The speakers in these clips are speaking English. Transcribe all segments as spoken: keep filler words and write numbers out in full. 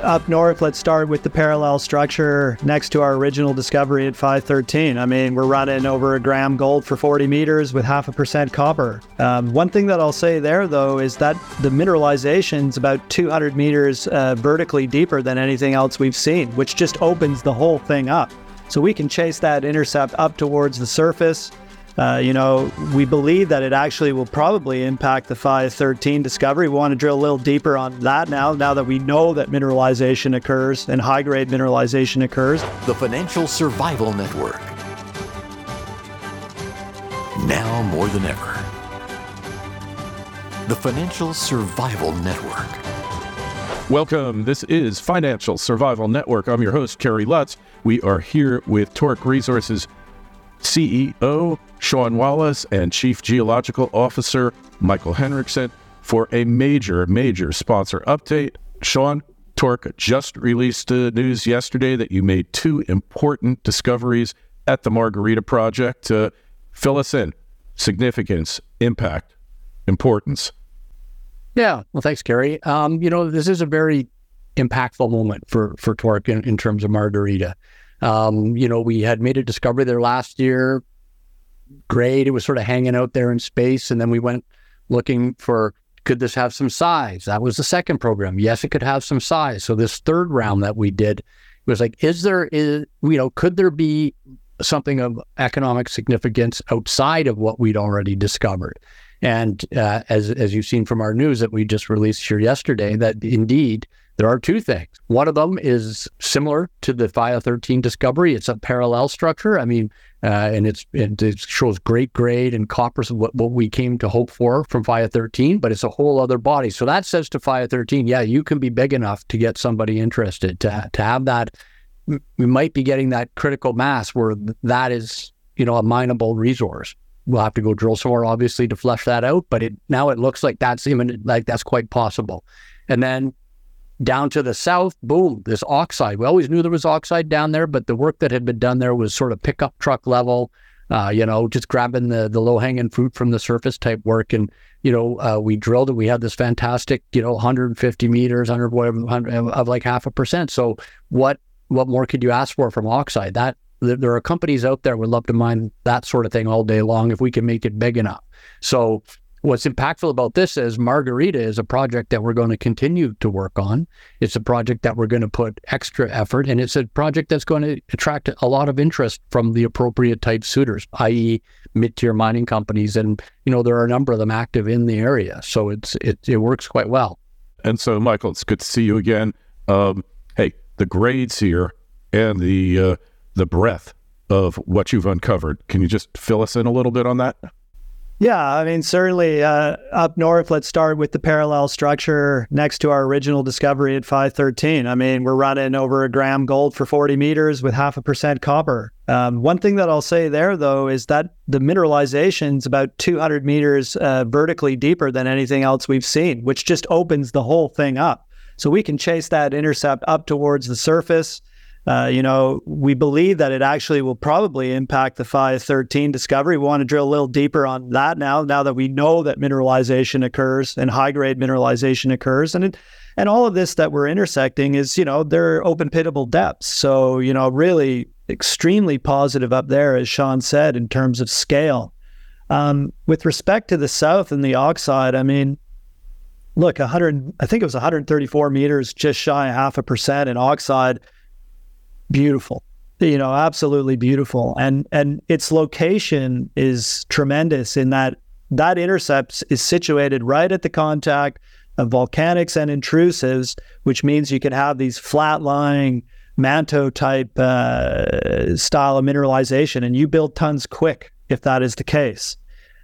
up north, let's start with the parallel structure next to our original discovery at five thirteen. I mean, we're running over a gram gold for forty meters with half a percent copper. Um, one thing that I'll say there, though, is that the mineralization's about two hundred meters uh, vertically deeper than anything else we've seen, which just opens the whole thing up. So we can chase that intercept up towards the surface. Uh, you know, we believe that it actually will probably impact the five thirteen discovery. We want to drill a little deeper on that now, now that we know that mineralization occurs and high-grade mineralization occurs. The Financial Survival Network. Now more than ever. The Financial Survival Network. Welcome. This is Financial Survival Network. I'm your host, Kerry Lutz. We are here with Torc Resources C E O Sean Wallace and Chief Geological Officer Michael Henriksen for a major, major sponsor update. Sean, Torc just released uh, news yesterday that you made two important discoveries at the Margarita project. Uh, fill us in. Significance, impact, importance. Yeah, well, thanks, Kerry. Um, you know, this is a very impactful moment for, for Torc in, in terms of Margarita. Um, you know, we had made a discovery there last year. Great. It was sort of hanging out there in space. And then we went looking for, could this have some size? That was the second program. Yes, it could have some size. So this third round that we did was like, is there, is, you know, could there be something of economic significance outside of what we'd already discovered? And uh, as as you've seen from our news that we just released here yesterday, that indeed there are two things. One of them is similar to the five thirteen discovery. It's a parallel structure. I mean, uh, and it's it, it shows great grade and copper, what, what we came to hope for from five thirteen, but it's a whole other body. So that says to five thirteen, yeah, you can be big enough to get somebody interested, to to have that. We might be getting that critical mass where that is, you know, a mineable resource. We'll have to go drill some more, obviously, to flesh that out. But it now it looks like that's imminent, like that's quite possible. And then down to the south, boom, this oxide. We always knew there was oxide down there, but the work that had been done there was sort of pickup truck level, uh, you know, just grabbing the the low hanging fruit from the surface type work. And you know, uh, we drilled it. We had this fantastic, you know, one hundred fifty meters, one hundred whatever, one hundred, of like half a percent. So what what more could you ask for from oxide? That there are companies out there would love to mine that sort of thing all day long if we can make it big enough. So what's impactful about this is Margarita is a project that we're going to continue to work on. It's a project that we're going to put extra effort, and it's a project that's going to attract a lot of interest from the appropriate type suitors, that is mid-tier mining companies. And, you know, there are a number of them active in the area. So it's it, it works quite well. And so, Michael, it's good to see you again. Um, hey, the grades here and the uh, the breadth of what you've uncovered. Can you just fill us in a little bit on that? Yeah, I mean, certainly uh, up north, let's start with the parallel structure next to our original discovery at five thirteen. I mean, we're running over a gram gold for forty meters with half a percent copper. Um, one thing that I'll say there, though, is that the mineralization's about two hundred meters uh, vertically deeper than anything else we've seen, which just opens the whole thing up. So we can chase that intercept up towards the surface. Uh, you know, we believe that it actually will probably impact the five thirteen discovery. We want to drill a little deeper on that now, now that we know that mineralization occurs and high-grade mineralization occurs. And it, and all of this that we're intersecting is, you know, they're open pitable depths. So, you know, really extremely positive up there, as Sean said, in terms of scale. Um, with respect to the south and the oxide, I mean, look, one hundred, I think it was one hundred thirty-four meters, just shy of half a percent in oxide. Beautiful, you know, absolutely beautiful. And and its location is tremendous in that that intercept is situated right at the contact of volcanics and intrusives, which means you can have these flat-lying manto type uh, style of mineralization, and you build tons quick if that is the case.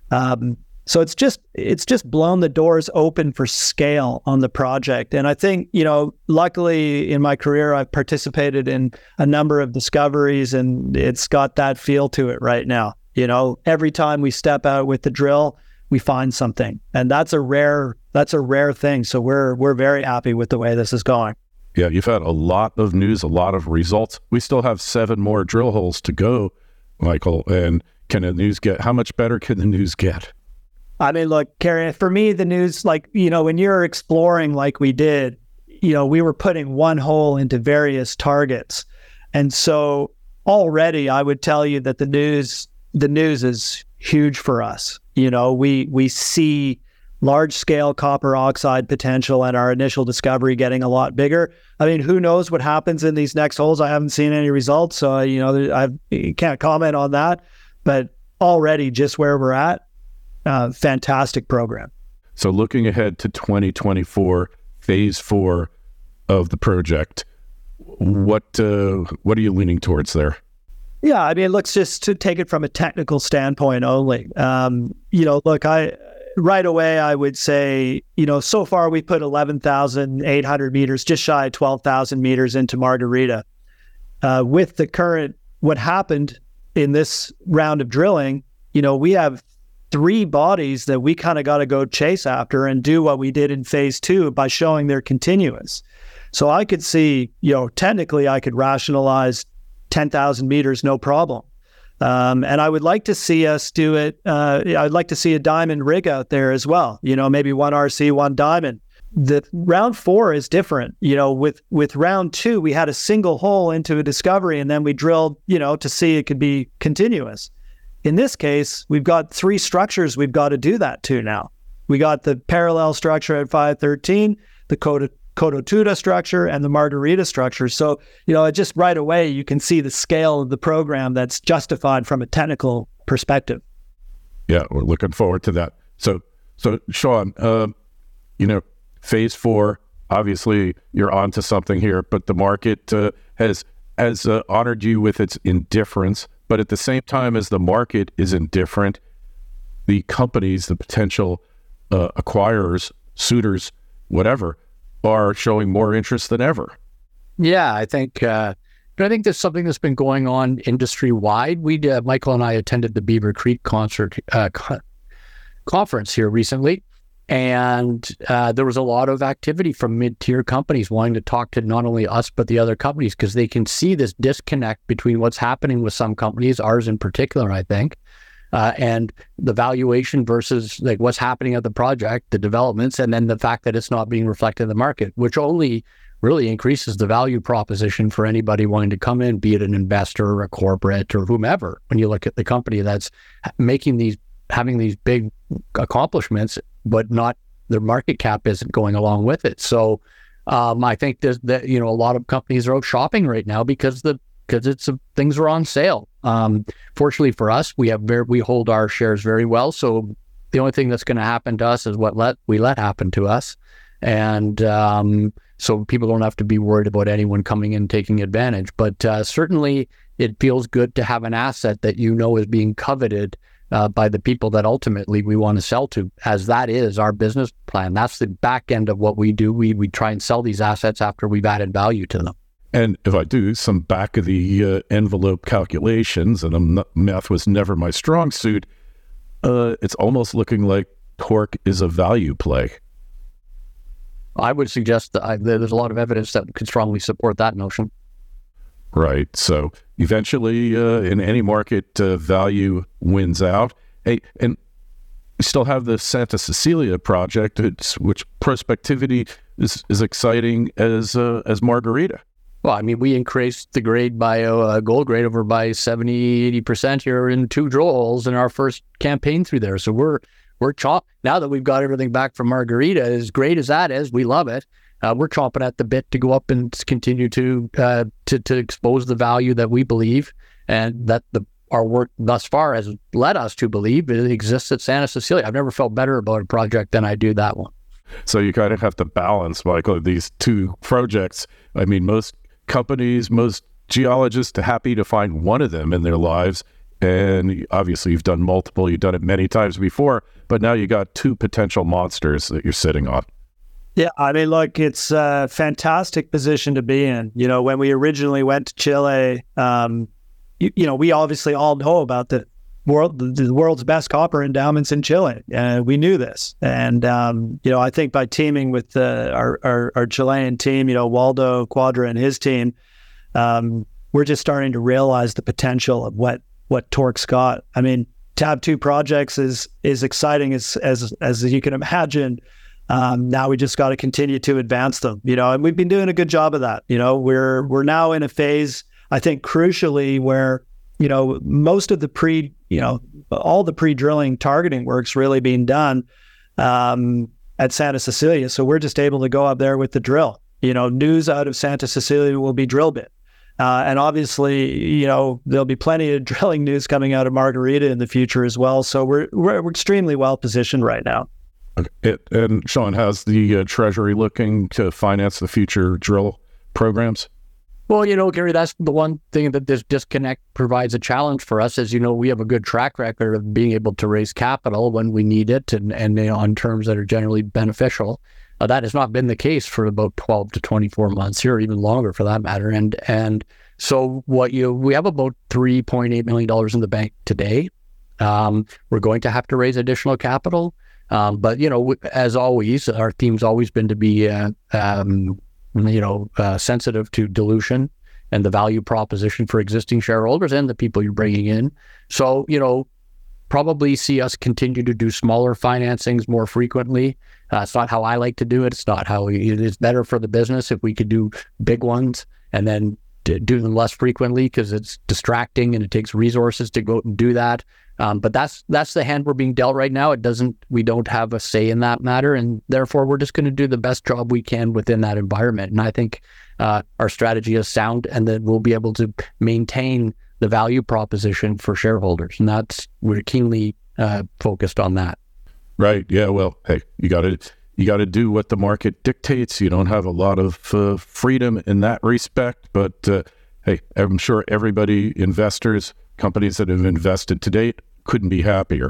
Um, So it's just it's just blown the doors open for scale on the project. And I think, you know, luckily in my career, I've participated in a number of discoveries, and it's got that feel to it right now. You know, every time we step out with the drill, we find something. And that's a rare that's a rare thing. So we're we're very happy with the way this is going. Yeah, you've had a lot of news, a lot of results. We still have seven more drill holes to go, Michael. And can the news get, how much better can the news get? I mean, look, Kerry, for me, the news, like, you know, when you're exploring like we did, you know, we were putting one hole into various targets. And so already I would tell you that the news, the news is huge for us. You know, we, we see large scale copper oxide potential and our initial discovery getting a lot bigger. I mean, who knows what happens in these next holes? I haven't seen any results. So, you know, I can't comment on that, but already just where we're at, uh, fantastic program. So looking ahead to twenty twenty-four, phase four of the project, what uh, what are you leaning towards there? Yeah, I mean, let's just to take it from a technical standpoint only. Um, you know, look, I right away I would say, you know, so far we put eleven thousand eight hundred meters, just shy of twelve thousand meters into Margarita. Uh, with the current, what happened in this round of drilling, you know, we have three bodies that we kind of got to go chase after and do what we did in phase two by showing they're continuous. So I could see, you know, technically I could rationalize ten thousand meters, no problem. Um, and I would like to see us do it. Uh, I'd like to see a diamond rig out there as well. You know, maybe one R C, one diamond. The round four is different. You know, with, with round two, we had a single hole into a discovery and then we drilled, you know, to see it could be continuous. In this case, we've got three structures we've got to do that to now. We got the parallel structure at five thirteen, the Coto, Cototuda structure, and the Margarita structure. So, you know, just right away, you can see the scale of the program that's justified from a technical perspective. Yeah, we're looking forward to that. So, so Sean, uh, you know, phase four, obviously you're onto something here, but the market uh, has, has uh, honored you with its indifference. But at the same time as the market is indifferent, the companies, the potential uh, acquirers, suitors, whatever, are showing more interest than ever. Yeah, I think uh, I think there's something that's been going on industry wide. We, uh, Michael and I attended the Beaver Creek concert uh, co- conference here recently, and uh, there was a lot of activity from mid-tier companies wanting to talk to not only us but the other companies because they can see this disconnect between what's happening with some companies, ours in particular, I think, uh, and the valuation versus like what's happening at the project, the developments, and then the fact that it's not being reflected in the market, which only really increases the value proposition for anybody wanting to come in, be it an investor or a corporate or whomever. When you look at the company that's making these, having these big accomplishments, but not their market cap isn't going along with it. So um, I think there's that, you know, a lot of companies are out shopping right now because the because it's a, things are on sale. Um, fortunately for us, we have very, we hold our shares very well. So the only thing that's going to happen to us is what let we let happen to us, and um, so people don't have to be worried about anyone coming in taking advantage. But uh, certainly, it feels good to have an asset that you know is being coveted Uh, by the people that ultimately we want to sell to, as that is our business plan. That's the back end of what we do. We we try and sell these assets after we've added value to them. And if I do some back of the uh, envelope calculations, and I'm not, math was never my strong suit, uh, it's almost looking like Torc is a value play. I would suggest that I, there's a lot of evidence that could strongly support that notion. Right. So eventually, uh, in any market, uh, value wins out. Hey, and we still have the Santa Cecilia project, it's, which prospectivity is as exciting as uh, as Margarita. Well, I mean, we increased the grade by uh, gold grade over by seventy, eighty percent here in two drill holes in our first campaign through there. So we're we're chomp now that we've got everything back from Margarita. As great as that is, we love it. Uh, we're chomping at the bit to go up and continue to uh, to to expose the value that we believe and that the our work thus far has led us to believe it exists at Santa Cecilia. I've never felt better about a project than I do that one. So you kind of have to balance, Michael, these two projects. I mean, most companies, most geologists are happy to find one of them in their lives. And obviously you've done multiple, you've done it many times before, but now you got two potential monsters that you're sitting on. Yeah, I mean, look, it's a fantastic position to be in. You know, when we originally went to Chile, um, you, you know, we obviously all know about the world, the world's best copper endowments in Chile. Uh, we knew this. And, um, you know, I think by teaming with uh, our, our, our Chilean team, you know, Waldo Quadra and his team, um, we're just starting to realize the potential of what, what Torc's got. I mean, to have two projects is, is exciting as, as, as you can imagine. Um, now we just got to continue to advance them, you know, and we've been doing a good job of that. You know, we're we're now in a phase, I think, crucially where, you know, most of the pre, you know, all the pre-drilling targeting work's really being done um, at Santa Cecilia. So we're just able to go up there with the drill. You know, news out of Santa Cecilia will be drill bit. Uh, and obviously, you know, there'll be plenty of drilling news coming out of Margarita in the future as well. So we're we're, we're extremely well positioned right now. It, and Sean, how's the uh, Treasury looking to finance the future drill programs? Well, you know, Gary, that's the one thing that this disconnect provides a challenge for us. As you know, we have a good track record of being able to raise capital when we need it and, and you know, on terms that are generally beneficial. Uh, that has not been the case for about twelve to twenty-four months here, or even longer for that matter. And and so what you we have about three point eight million dollars in the bank today. Um, we're going to have to raise additional capital. Um, but, you know, as always, our theme's always been to be, uh, um, you know, uh, sensitive to dilution and the value proposition for existing shareholders and the people you're bringing in. So, you know, probably see us continue to do smaller financings more frequently. Uh, it's not how I like to do it. It's not how we, it is better for the business if we could do big ones and then do them less frequently because it's distracting and it takes resources to go out and do that. Um, but that's that's the hand we're being dealt right now. It doesn't, we don't have a say in that matter, and therefore we're just going to do the best job we can within that environment. And I think uh, our strategy is sound, and that we'll be able to maintain the value proposition for shareholders, and that's we're keenly uh, focused on that. Right. Yeah. Well, hey, you got to you got to do what the market dictates. You don't have a lot of uh, freedom in that respect, but uh, hey, I'm sure everybody, investors, companies that have invested to date, couldn't be happier.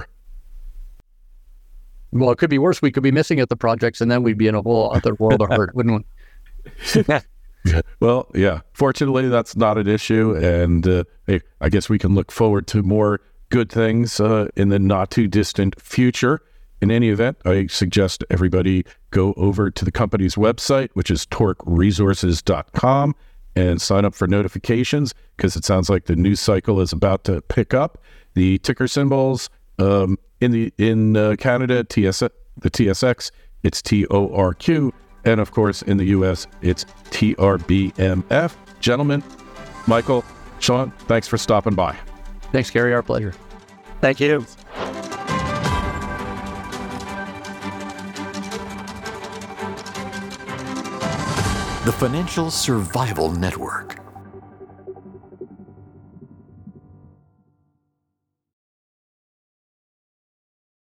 Well, it could be worse. We could be missing at the projects, and then we'd be in a whole other world of hurt, wouldn't we? Well, yeah. Fortunately, that's not an issue, and uh, hey, I guess we can look forward to more good things uh, in the not too distant future. In any event, I suggest everybody go over to the company's website, which is torque resources dot com, and sign up for notifications because it sounds like the news cycle is about to pick up. The ticker symbols um, in the in uh, Canada, T S the T S X, it's T O R Q, and of course in the U S, it's T R B M F. Gentlemen, Michael, Sean, thanks for stopping by. Thanks, Gary. Our pleasure. Thank you. The Financial Survival Network.